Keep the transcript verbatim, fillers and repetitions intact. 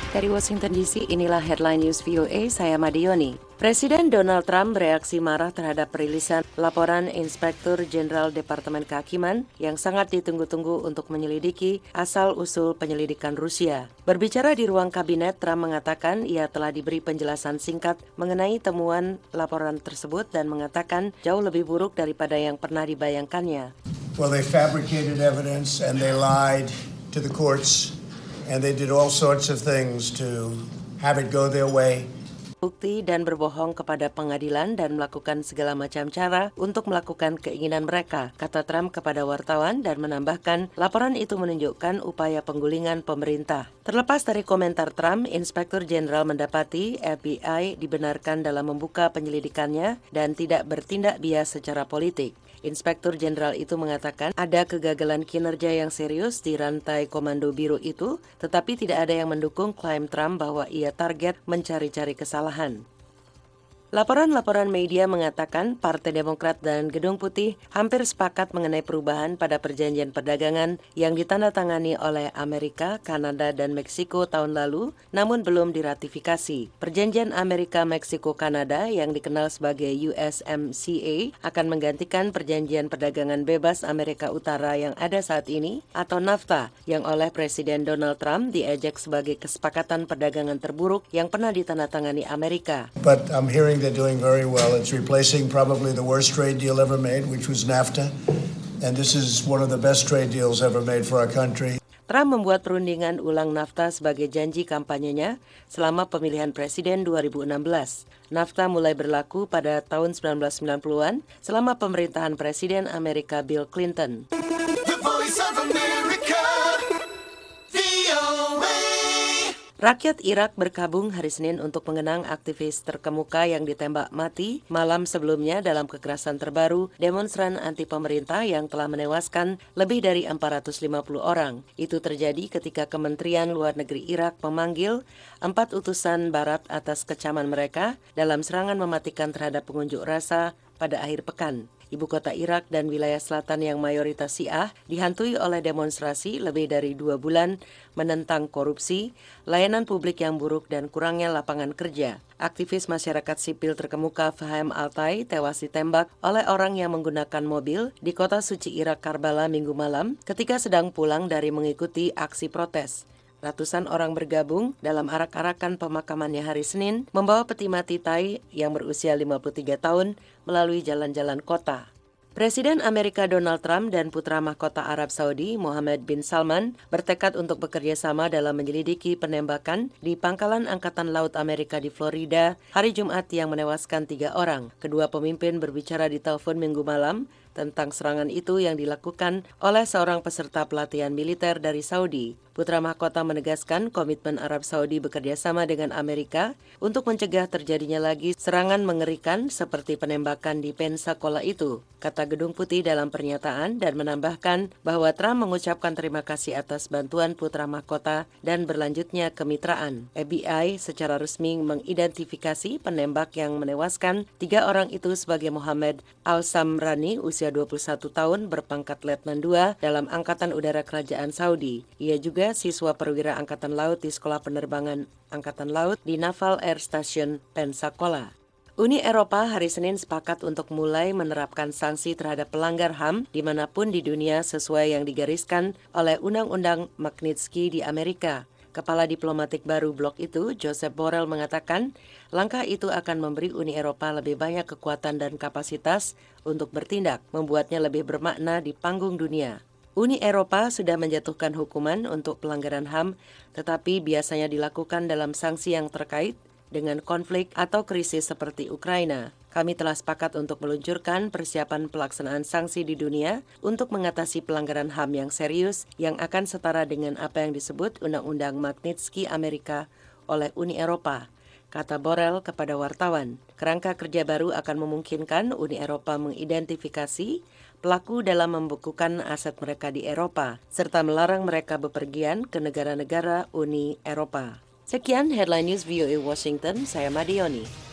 Dari Washington D C, inilah Headline News V O A, saya Madioni. Presiden Donald Trump bereaksi marah terhadap perilisan laporan Inspektur Jenderal Departemen Kehakiman yang sangat ditunggu-tunggu untuk menyelidiki asal-usul penyelidikan Rusia. Berbicara di ruang kabinet, Trump mengatakan ia telah diberi penjelasan singkat mengenai temuan laporan tersebut dan mengatakan jauh lebih buruk daripada yang pernah dibayangkannya. Well, they fabricated evidence and they lied to the courts. And they did all sorts of things to have it go their way. Bukti dan berbohong kepada pengadilan dan melakukan segala macam cara untuk melakukan keinginan mereka, kata Trump kepada wartawan dan menambahkan laporan itu menunjukkan upaya penggulingan pemerintah. Terlepas dari komentar Trump, Inspektur Jenderal mendapati F B I dibenarkan dalam membuka penyelidikannya dan tidak bertindak bias secara politik. Inspektur Jenderal itu mengatakan ada kegagalan kinerja yang serius di rantai komando biru itu, tetapi tidak ada yang mendukung klaim Trump bahwa ia target mencari-cari kesalahan. Laporan-laporan media mengatakan Partai Demokrat dan Gedung Putih hampir sepakat mengenai perubahan pada perjanjian perdagangan yang ditandatangani oleh Amerika, Kanada, dan Meksiko tahun lalu, namun belum diratifikasi. Perjanjian Amerika-Meksiko-Kanada yang dikenal sebagai U S M C A akan menggantikan perjanjian perdagangan bebas Amerika Utara yang ada saat ini, atau NAFTA, yang oleh Presiden Donald Trump diejek sebagai kesepakatan perdagangan terburuk yang pernah ditandatangani Amerika. But I'm hearing they're doing very well. It's replacing probably the worst trade deal ever made, which was NAFTA. And this is one of the best trade deals ever made for our country. Trump membuat perundingan ulang NAFTA sebagai janji kampanyenya selama pemilihan presiden dua ribu enam belas. NAFTA mulai berlaku pada tahun sembilan belas sembilan puluhan selama pemerintahan Presiden Amerika Bill Clinton. The Voice of America, V O A. Rakyat Irak berkabung hari Senin untuk mengenang aktivis terkemuka yang ditembak mati malam sebelumnya dalam kekerasan terbaru demonstran anti-pemerintah yang telah menewaskan lebih dari empat ratus lima puluh orang. Itu terjadi ketika Kementerian Luar Negeri Irak memanggil empat utusan barat atas kecaman mereka dalam serangan mematikan terhadap pengunjuk rasa pada akhir pekan. Ibu kota Irak dan wilayah selatan yang mayoritas Syiah dihantui oleh demonstrasi lebih dari dua bulan menentang korupsi, layanan publik yang buruk, dan kurangnya lapangan kerja. Aktivis masyarakat sipil terkemuka Fahim Altay tewas ditembak oleh orang yang menggunakan mobil di kota suci Irak Karbala Minggu malam ketika sedang pulang dari mengikuti aksi protes. Ratusan orang bergabung dalam arak-arakan pemakamannya hari Senin, membawa peti mati Tai yang berusia lima puluh tiga tahun melalui jalan-jalan kota. Presiden Amerika Donald Trump dan putra mahkota Arab Saudi Mohammed bin Salman bertekad untuk bekerja sama dalam menyelidiki penembakan di Pangkalan Angkatan Laut Amerika di Florida hari Jumat yang menewaskan tiga orang. Kedua pemimpin berbicara di telepon Minggu malam tentang serangan itu yang dilakukan oleh seorang peserta pelatihan militer dari Saudi. Putra mahkota menegaskan komitmen Arab Saudi bekerja sama dengan Amerika untuk mencegah terjadinya lagi serangan mengerikan seperti penembakan di Pensacola itu, kata Gedung Putih dalam pernyataan, dan menambahkan bahwa Trump mengucapkan terima kasih atas bantuan putra mahkota dan berlanjutnya kemitraan. F B I secara resmi mengidentifikasi penembak yang menewaskan tiga orang itu sebagai Mohammed Al-Samrani, usia dua puluh satu tahun, berpangkat Letnan dua dalam Angkatan Udara Kerajaan Saudi. Ia juga siswa perwira Angkatan Laut di Sekolah Penerbangan Angkatan Laut di Naval Air Station Pensacola. Uni Eropa hari Senin sepakat untuk mulai menerapkan sanksi terhadap pelanggar H A M dimanapun di dunia sesuai yang digariskan oleh Undang-Undang Magnitsky di Amerika. Kepala diplomatik baru blok itu, Joseph Borrell, mengatakan langkah itu akan memberi Uni Eropa lebih banyak kekuatan dan kapasitas untuk bertindak, membuatnya lebih bermakna di panggung dunia. Uni Eropa sudah menjatuhkan hukuman untuk pelanggaran H A M, tetapi biasanya dilakukan dalam sanksi yang terkait dengan konflik atau krisis seperti Ukraina. Kami telah sepakat untuk meluncurkan persiapan pelaksanaan sanksi di dunia untuk mengatasi pelanggaran H A M yang serius yang akan setara dengan apa yang disebut Undang-Undang Magnitsky Amerika oleh Uni Eropa, kata Borrell kepada wartawan. Kerangka kerja baru akan memungkinkan Uni Eropa mengidentifikasi pelaku dalam membekukan aset mereka di Eropa, serta melarang mereka bepergian ke negara-negara Uni Eropa. Sekian Headline News V O A Washington, saya Madioni.